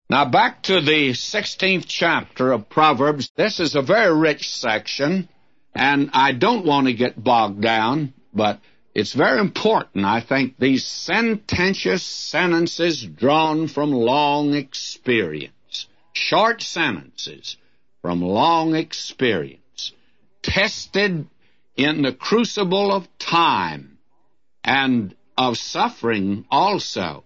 Now, back to the 16th chapter of Proverbs. This is a very rich section, and I don't want to get bogged down, but it's very important, I think, these sententious sentences drawn from long experience, short sentences from long experience, tested in the crucible of time and of suffering also,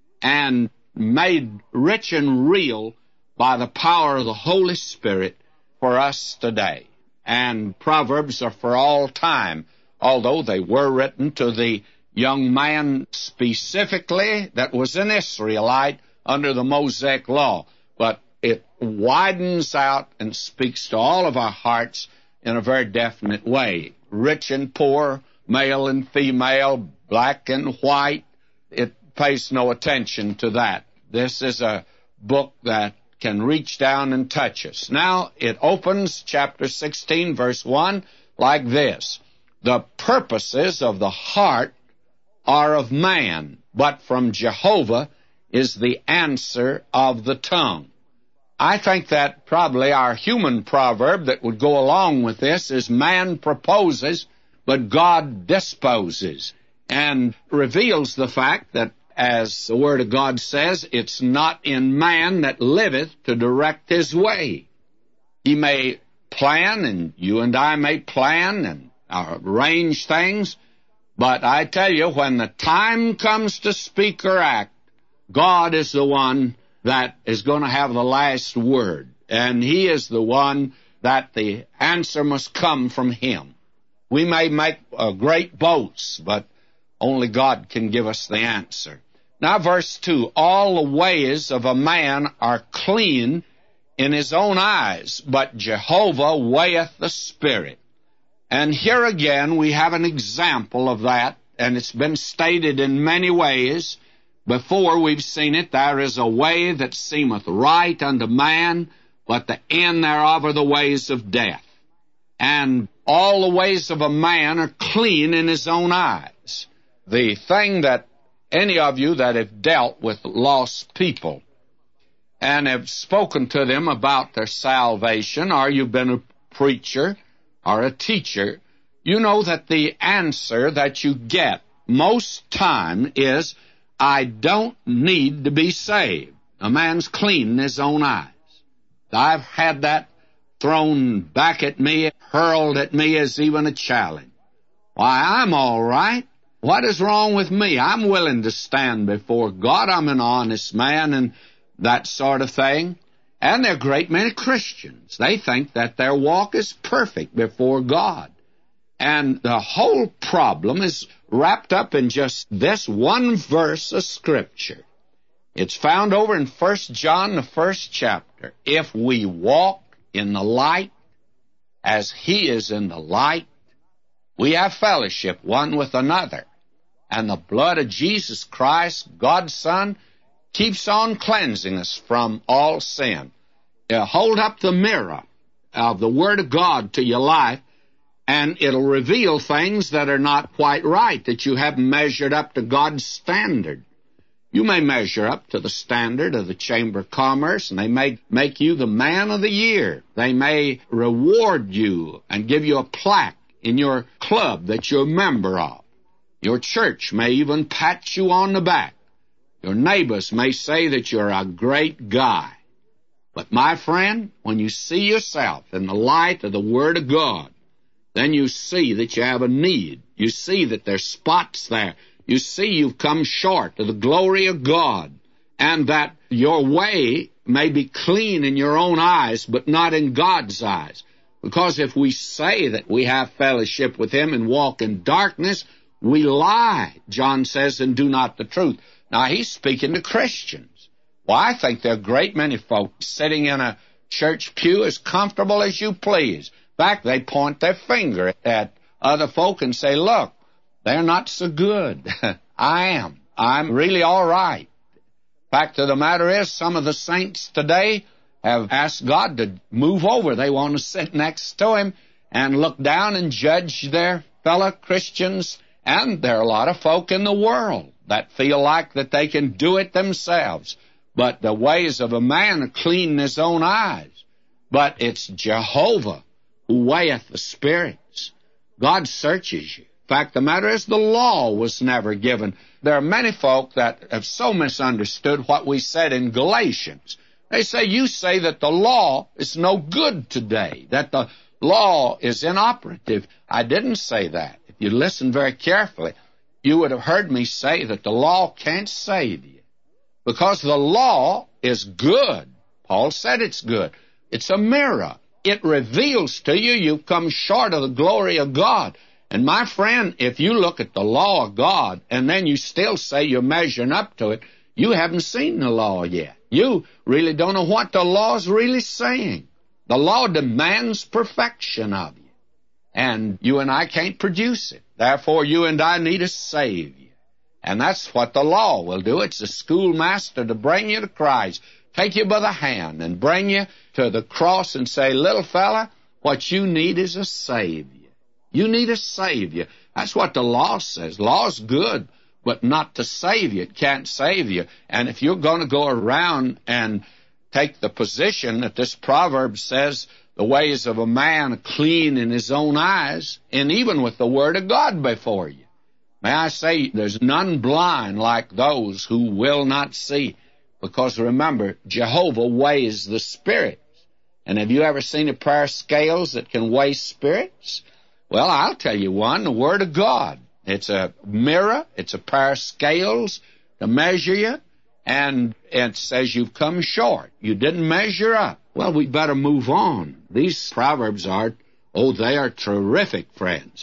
and made rich and real by the power of the Holy Spirit for us today. And Proverbs are for all time, although they were written to the young man specifically that was an Israelite under the Mosaic law. But it widens out and speaks to all of our hearts in a very definite way. Rich and poor, male and female, black and white, it pays no attention to that. This is a book that can reach down and touch us. Now, it opens chapter 16, verse 1, like this. The purposes of the heart are of man, but from Jehovah is the answer of the tongue. I think that probably our human proverb that would go along with this is man proposes, but God disposes, and reveals the fact that, as the Word of God says, it's not in man that liveth to direct his way. He may plan, and you and I may plan and arrange things, but I tell you, when the time comes to speak or act, God is the one that is going to have the last word, and He is the one that the answer must come from Him. We may make great boasts, but only God can give us the answer. Now, verse 2, all the ways of a man are clean in his own eyes, but Jehovah weigheth the spirit. And here again we have an example of that, and it's been stated in many ways. Before we've seen it, there is a way that seemeth right unto man, but the end thereof are the ways of death. And all the ways of a man are clean in his own eyes. The thing that any of you that have dealt with lost people and have spoken to them about their salvation, or you've been a preacher or a teacher, you know that the answer that you get most time is, I don't need to be saved. A man's clean in his own eyes. I've had that thrown back at me, hurled at me as even a challenge. Why, I'm all right. What is wrong with me? I'm willing to stand before God. I'm an honest man and that sort of thing. And there are a great many Christians. They think that their walk is perfect before God. And the whole problem is wrapped up in just this one verse of Scripture. It's found over in 1 John, the first chapter. If we walk in the light as He is in the light, we have fellowship one with another. And the blood of Jesus Christ, God's Son, keeps on cleansing us from all sin. Hold up the mirror of the Word of God to your life, and it'll reveal things that are not quite right, that you haven't measured up to God's standard. You may measure up to the standard of the Chamber of Commerce, and they may make you the man of the year. They may reward you and give you a plaque in your club that you're a member of. Your church may even pat you on the back. Your neighbors may say that you're a great guy. But my friend, when you see yourself in the light of the Word of God, then you see that you have a need. You see that there's spots there. You see you've come short of the glory of God, and that your way may be clean in your own eyes, but not in God's eyes. Because if we say that we have fellowship with Him and walk in darkness, we lie, John says, and do not the truth. Now, he's speaking to Christians. Well, I think there are a great many folks sitting in a church pew as comfortable as you please. In fact, they point their finger at other folk and say, look, they're not so good. I am. I'm really all right. Fact of the matter is, some of the saints today have asked God to move over. They want to sit next to Him and look down and judge their fellow Christians. And there are a lot of folk in the world that feel like that they can do it themselves. But the ways of a man are clean in his own eyes. But it's Jehovah who weigheth the spirits. God searches you. In fact, the matter is the law was never given. There are many folk that have so misunderstood what we said in Galatians. They say, you say that the law is no good today, that the law is inoperative. I didn't say that. If you listen very carefully, you would have heard me say that the law can't save you, because the law is good. Paul said it's good. It's a mirror. It reveals to you you've come short of the glory of God. And my friend, if you look at the law of God and then you still say you're measuring up to it, you haven't seen the law yet. You really don't know what the law's really saying. The law demands perfection of you, and you and I can't produce it. Therefore, you and I need a Savior. And that's what the law will do. It's a schoolmaster to bring you to Christ, take you by the hand and bring you to the cross and say, little fella, what you need is a Savior. You need a Savior. That's what the law says. Law's good, but not to save you. It can't save you. And if you're going to go around and take the position that this proverb says, the ways of a man are clean in his own eyes, and even with the Word of God before you, may I say, there's none blind like those who will not see. Because remember, Jehovah weighs the spirits. And have you ever seen a pair of scales that can weigh spirits? Well, I'll tell you one, the Word of God. It's a mirror, it's a pair of scales to measure you, and it says you've come short. You didn't measure up. Well, we better move on. These proverbs are, they are terrific, friends.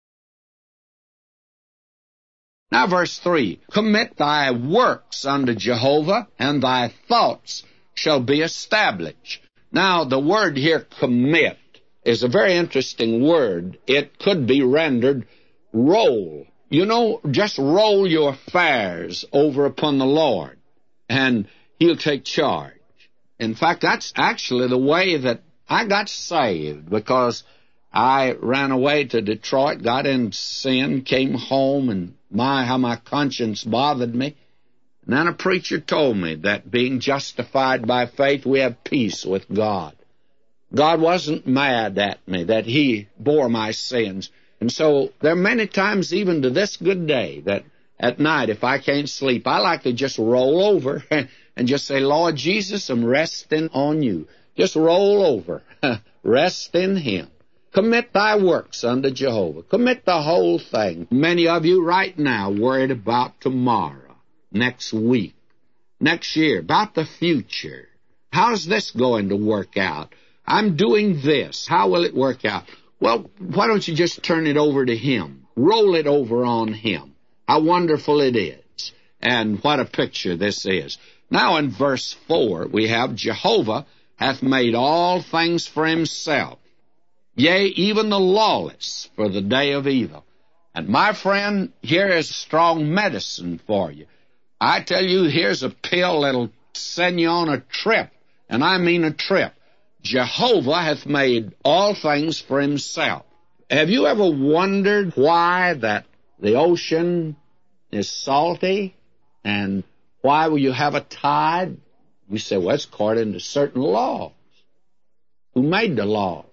Now, verse 3, commit thy works unto Jehovah, and thy thoughts shall be established. Now, the word here, commit, is a very interesting word. It could be rendered roll. You know, just roll your affairs over upon the Lord, and He'll take charge. In fact, that's actually the way that I got saved, because I ran away to Detroit, got in sin, came home, and how my conscience bothered me. And then a preacher told me that being justified by faith, we have peace with God. God wasn't mad at me, that He bore my sins. And so there are many times, even to this good day, that at night, if I can't sleep, I like to just roll over and just say, Lord Jesus, I'm resting on you. Just roll over. Rest in Him. Commit thy works unto Jehovah. Commit the whole thing. Many of you right now worried about tomorrow, next week, next year, about the future. How's this going to work out? I'm doing this. How will it work out? Well, why don't you just turn it over to Him? Roll it over on Him. How wonderful it is. And what a picture this is. Now in verse 4, we have Jehovah hath made all things for Himself, yea, even the lawless for the day of evil. And my friend, here is strong medicine for you. I tell you, here's a pill that'll send you on a trip, and I mean a trip. Jehovah hath made all things for Himself. Have you ever wondered why that the ocean is salty, and why will you have a tide? You say, well, it's according to certain laws. Who made the laws?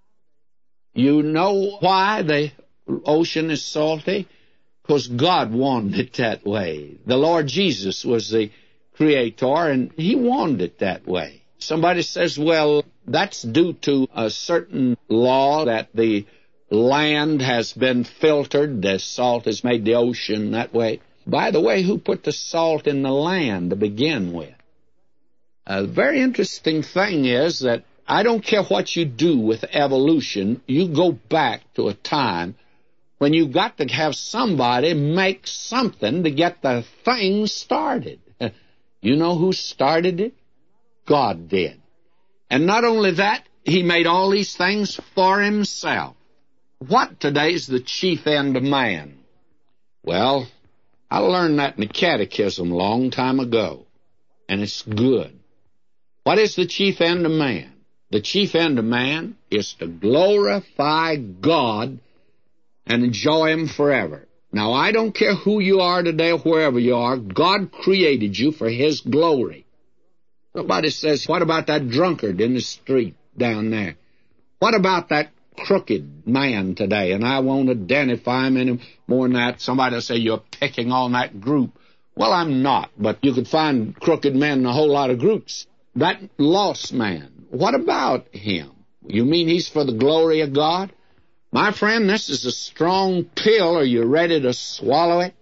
You know why the ocean is salty? Because God wanted it that way. The Lord Jesus was the creator, and He wanted it that way. Somebody says, well, that's due to a certain law that the land has been filtered. The salt has made the ocean that way. By the way, who put the salt in the land to begin with? A very interesting thing is that I don't care what you do with evolution, you go back to a time when you got to have somebody make something to get the thing started. You know who started it? God did. And not only that, He made all these things for Himself. What today's the chief end of man? Well, I learned that in the catechism a long time ago, and it's good. What is the chief end of man? The chief end of man is to glorify God and enjoy Him forever. Now, I don't care who you are today or wherever you are, God created you for His glory. Somebody says, what about that drunkard in the street down there? What about that crooked man today? And I won't identify him any more than that. Somebody will say, you're picking on that group. Well, I'm not, but you could find crooked men in a whole lot of groups. That lost man, what about him? You mean he's for the glory of God? My friend, this is a strong pill. Are you ready to swallow it?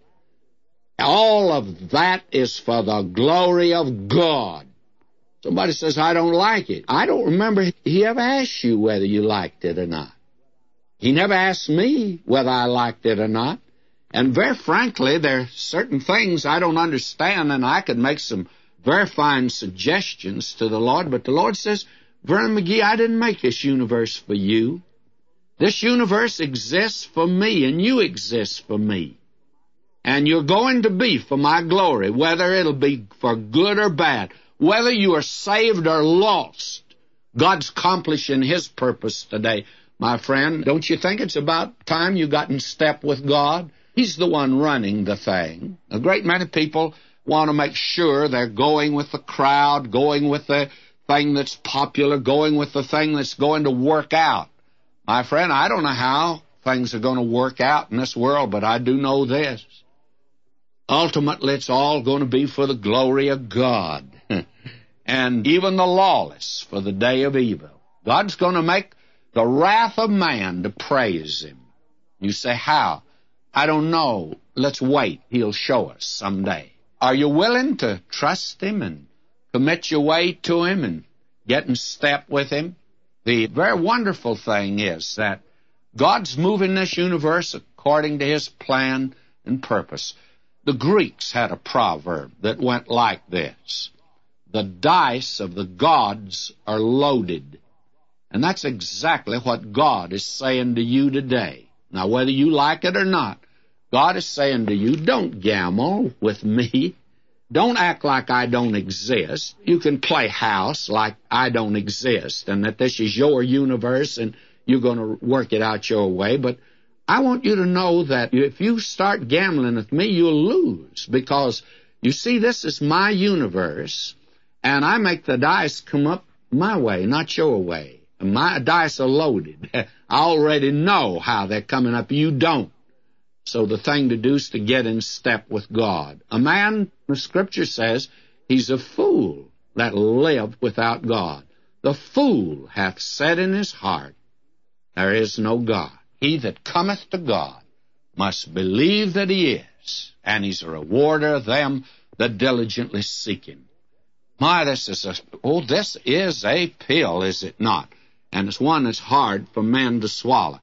All of that is for the glory of God. Somebody says, I don't like it. I don't remember he ever asked you whether you liked it or not. He never asked me whether I liked it or not. And very frankly, there are certain things I don't understand, and I could make some very fine suggestions to the Lord. But the Lord says, Vernon McGee, I didn't make this universe for you. This universe exists for me, and you exist for me. And you're going to be for my glory, whether it'll be for good or bad. Whether you are saved or lost, God's accomplishing His purpose today. My friend, don't you think it's about time you got in step with God? He's the one running the thing. A great many people want to make sure they're going with the crowd, going with the thing that's popular, going with the thing that's going to work out. My friend, I don't know how things are going to work out in this world, but I do know this. Ultimately, it's all going to be for the glory of God. And even the lawless for the day of evil. God's going to make the wrath of man to praise Him. You say, how? I don't know. Let's wait. He'll show us someday. Are you willing to trust Him and commit your way to Him and get in step with Him? The very wonderful thing is that God's moving this universe according to His plan and purpose. The Greeks had a proverb that went like this: the dice of the gods are loaded. And that's exactly what God is saying to you today. Now, whether you like it or not, God is saying to you, don't gamble with me. Don't act like I don't exist. You can play house like I don't exist and that this is your universe and you're going to work it out your way. But I want you to know that if you start gambling with me, you'll lose, because, you see, this is my universe, and I make the dice come up my way, not your way. My dice are loaded. I already know how they're coming up. You don't. So the thing to do is to get in step with God. A man, the Scripture says, he's a fool that live without God. The fool hath said in his heart, there is no God. He that cometh to God must believe that He is, and He's a rewarder of them that diligently seek Him. My, this is a pill, is it not? And it's one that's hard for men to swallow.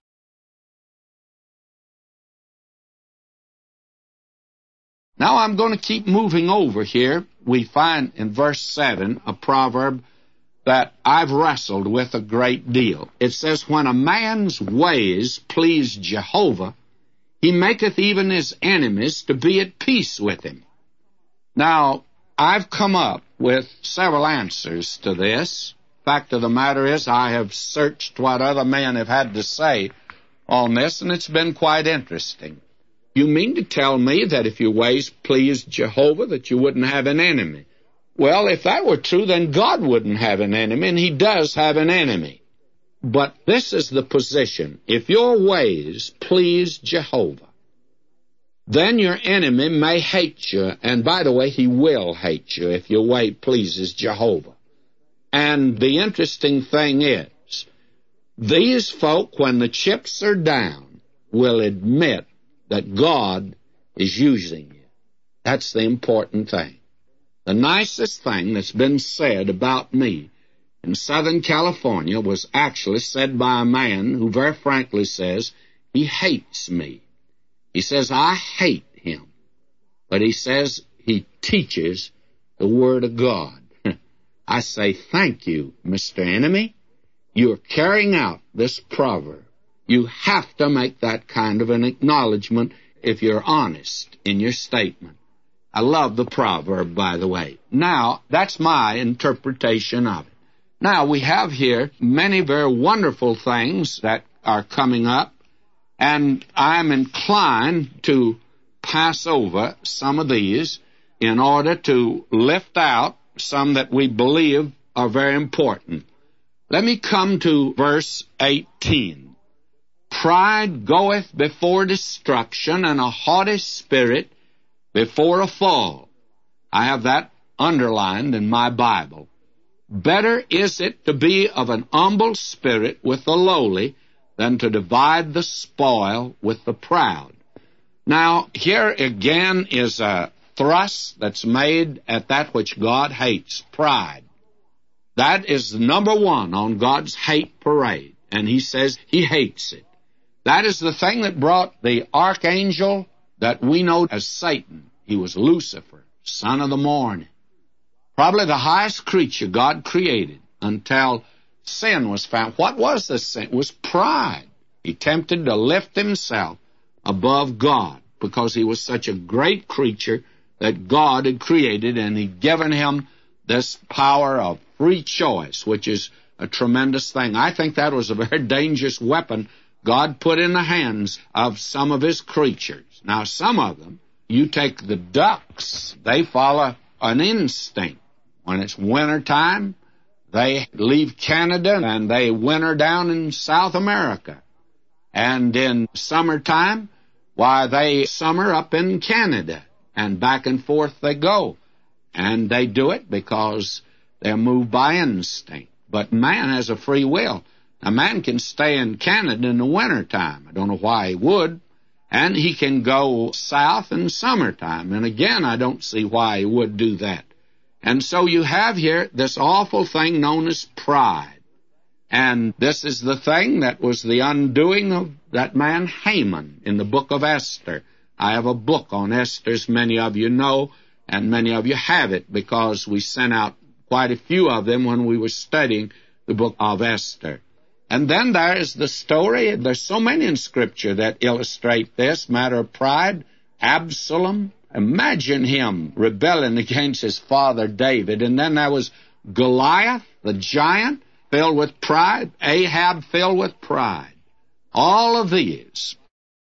Now I'm going to keep moving over here. We find in verse 7 a proverb that I've wrestled with a great deal. It says, when a man's ways please Jehovah, He maketh even his enemies to be at peace with him. Now, I've come up with several answers to this. Fact of the matter is, I have searched what other men have had to say on this, and it's been quite interesting. You mean to tell me that if your ways pleased Jehovah, that you wouldn't have an enemy? Well, if that were true, then God wouldn't have an enemy, and He does have an enemy. But this is the position. If your ways please Jehovah, then your enemy may hate you. And by the way, he will hate you if your way pleases Jehovah. And the interesting thing is, these folk, when the chips are down, will admit that God is using you. That's the important thing. The nicest thing that's been said about me in Southern California was actually said by a man who very frankly says he hates me. He says, I hate him. But he says he teaches the Word of God. I say, thank you, Mr. Enemy. You're carrying out this proverb. You have to make that kind of an acknowledgement if you're honest in your statement. I love the proverb, by the way. Now, that's my interpretation of it. Now, we have here many very wonderful things that are coming up, and I'm inclined to pass over some of these in order to lift out some that we believe are very important. Let me come to verse 18. Pride goeth before destruction, and a haughty spirit before a fall. I have that underlined in my Bible. Better is it to be of an humble spirit with the lowly than to divide the spoil with the proud. Now, here again is a thrust that's made at that which God hates, pride. That is number one on God's hate parade, and he says he hates it. That is the thing that brought the archangel that we know as Satan. He was Lucifer, son of the morning. Probably the highest creature God created until sin was found. What was the sin? It was pride. He tempted to lift himself above God because he was such a great creature that God had created, and he'd given him this power of free choice, which is a tremendous thing. I think that was a very dangerous weapon God put in the hands of some of his creatures. Now, some of them, you take the ducks, they follow an instinct. When it's winter time, they leave Canada and they winter down in South America. And in summertime, why, they summer up in Canada, and back and forth they go. And they do it because they're moved by instinct. But man has a free will. A man can stay in Canada in the wintertime. I don't know why he would. And he can go south in summertime. And again, I don't see why he would do that. And so you have here this awful thing known as pride. And this is the thing that was the undoing of that man Haman in the book of Esther. I have a book on Esther, as many of you know, and many of you have it because we sent out quite a few of them when we were studying the book of Esther. And then there is the story. There's so many in Scripture that illustrate this matter of pride. Absalom, imagine him rebelling against his father David. And then there was Goliath, the giant, filled with pride. Ahab, filled with pride. All of these.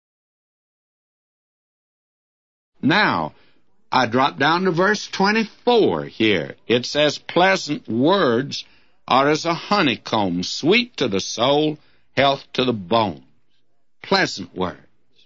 Now, I drop down to verse 24 here. It says, pleasant words are as a honeycomb, sweet to the soul, health to the bones. Pleasant words.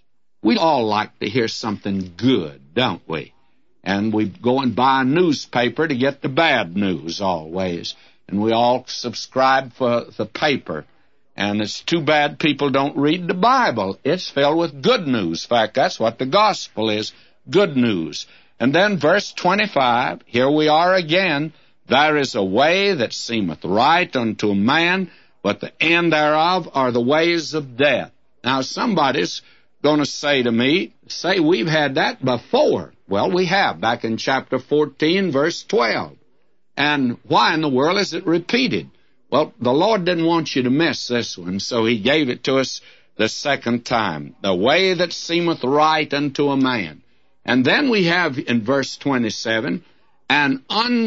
We all like to hear something good, don't we? And we go and buy a newspaper to get the bad news always. And we all subscribe for the paper. And it's too bad people don't read the Bible. It's filled with good news. In fact, that's what the gospel is, good news. And then verse 25, here we are again. There is a way that seemeth right unto a man, but the end thereof are the ways of death. Now, somebody's going to say to me, say, we've had that before. Well, we have, back in chapter 14, verse 12. And why in the world is it repeated? Well, the Lord didn't want you to miss this one, so he gave it to us the second time. The way that seemeth right unto a man. And then we have in verse 27, an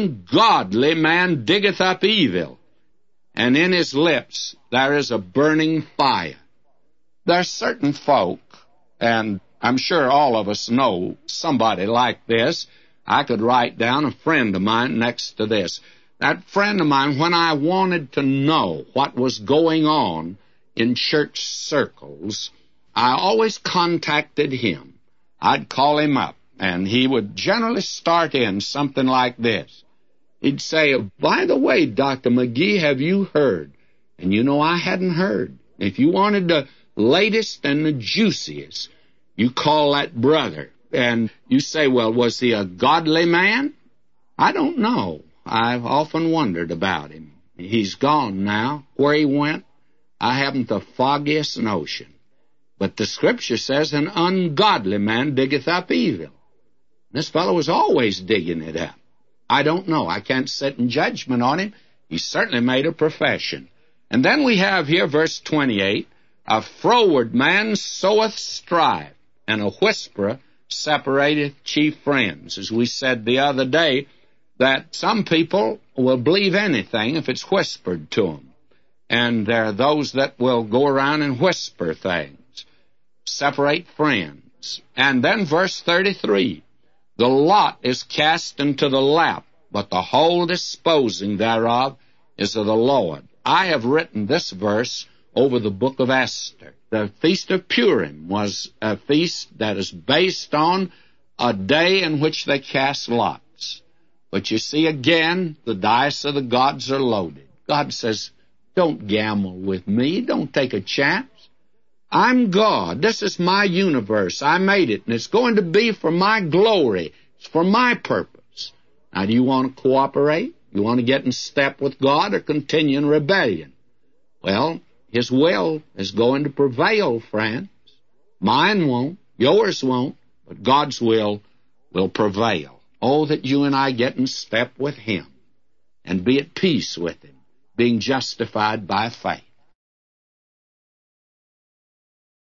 ungodly man diggeth up evil, and in his lips there is a burning fire. There are certain folk, and I'm sure all of us know somebody like this. I could write down a friend of mine next to this. That friend of mine, when I wanted to know what was going on in church circles, I always contacted him. I'd call him up, and he would generally start in something like this. He'd say, by the way, Dr. McGee, have you heard? And you know I hadn't heard. If you wanted the latest and the juiciest, you call that brother. And you say, well, was he a godly man? I don't know. I've often wondered about him. He's gone now. Where he went, I haven't the foggiest notion. But the Scripture says an ungodly man diggeth up evil. This fellow was always digging it up. I don't know. I can't sit in judgment on him. He certainly made a profession. And then we have here verse 28, a froward man soweth strife, and a whisperer separateth chief friends. As we said the other day, that some people will believe anything if it's whispered to them. And there are those that will go around and whisper things, separate friends. And then verse 33, the lot is cast into the lap, but the whole disposing thereof is of the Lord. I have written this verse over the book of Esther. The Feast of Purim was a feast that is based on a day in which they cast lots. But you see, again, the dice of the gods are loaded. God says, don't gamble with me. Don't take a chance. I'm God. This is my universe. I made it, and it's going to be for my glory. It's for my purpose. Now, do you want to cooperate? You want to get in step with God or continue in rebellion? Well, His will is going to prevail, friends. Mine won't. Yours won't. But God's will prevail. Oh, that you and I get in step with Him and be at peace with Him, being justified by faith.